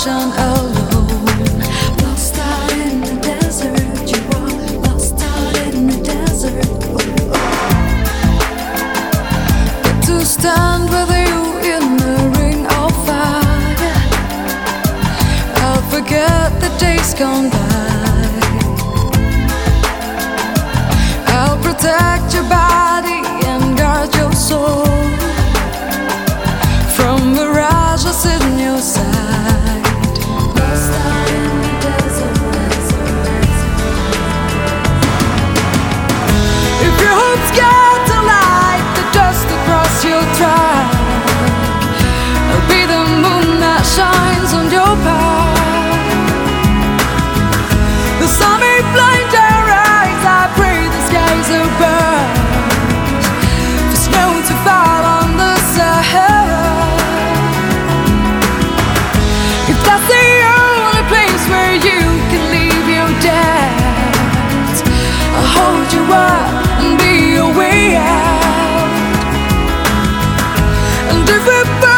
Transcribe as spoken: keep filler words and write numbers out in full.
ocean alone. Lost out in the desert, you are lost out in the desert. But to stand with you in the ring of fire, I'll forget the days gone by. I'll protect your body and guard your soul from mirages in your sight. Lost out in the desert, desert. If your hopes get to light the dust across your track, I'll be the moon that shines on your path. The sun may blind your eyes, I pray the skies are burnt for snow to fall on the Sahara. If that's the only place where you can leave your debt, I'll hold you up and be your way out. And if it burns